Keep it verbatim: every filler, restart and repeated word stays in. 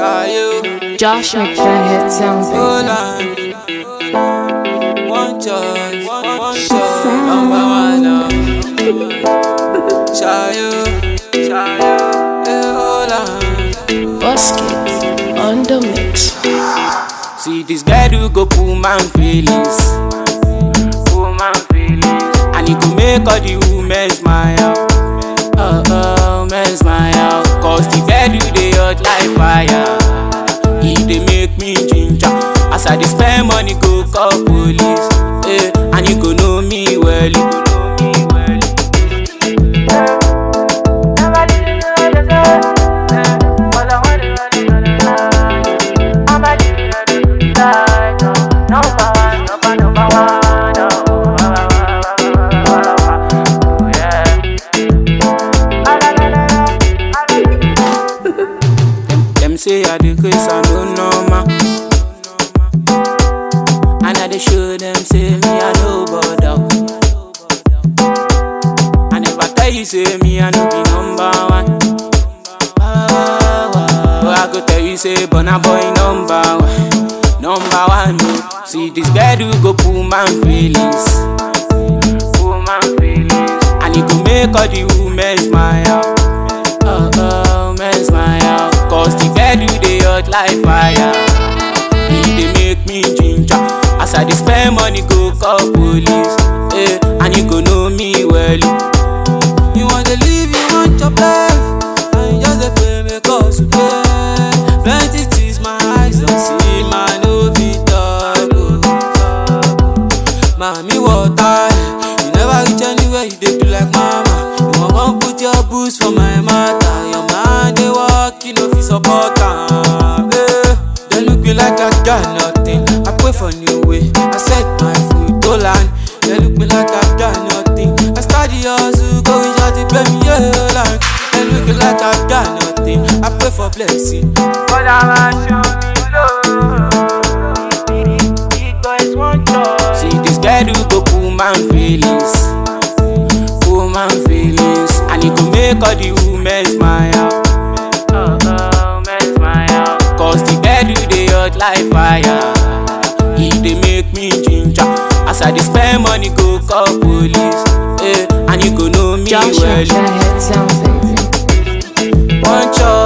Josh McFadden hit sounds like one choice, one, one choice, number one now. Shayo, Shayo, Busket on the mix. See this guy do go pull man feelings, pull man feelings, and he go make all the women smile. Oh, oh, men smile, cause the bed do they hot like fire. He dey make me ginger, as I dey spend money go call police, eh, and you go know me well, you go know me well. Them say I dey craze and no normal, and I dey show them say me I no bother. I never tell you say me I no be number one. But I go tell you say Burna Boy number one, number one. No. See this guy do go pull man feelings, pull man feelings, and he go make all the women smile. Oh, oh, men smile, cause the bed do they hot like fire. He dey make me ginger, as I dey spend money go call police, eh, and you go know me well. You want to live, you want your life, and you just dey pay me cause you pay. Plenty things my eyes don't see, my no fit talk. Mommy water, you never reach anywhere, you dey do like mama. You wan put your boots for my matter. Your man dey walk, you know fi support am. Eh, they look me like I got nothing. I pray for new way, I set my foot to land. They look me like I got nothing. I study hustle, go reach out to pay me yeah like. They look me like I got nothing. I pray for blessing, but I'ma show me love. Big boys want joy. See this guy do go pull man feelings, pull man feelings, and he go make all the women smile. Oh, oh, men smile, cause the bed do they hot like fire. He dey make me ginger, as I dey spend money go call police, eh, and you go know me Josh well. McFadden hit sounds One choice.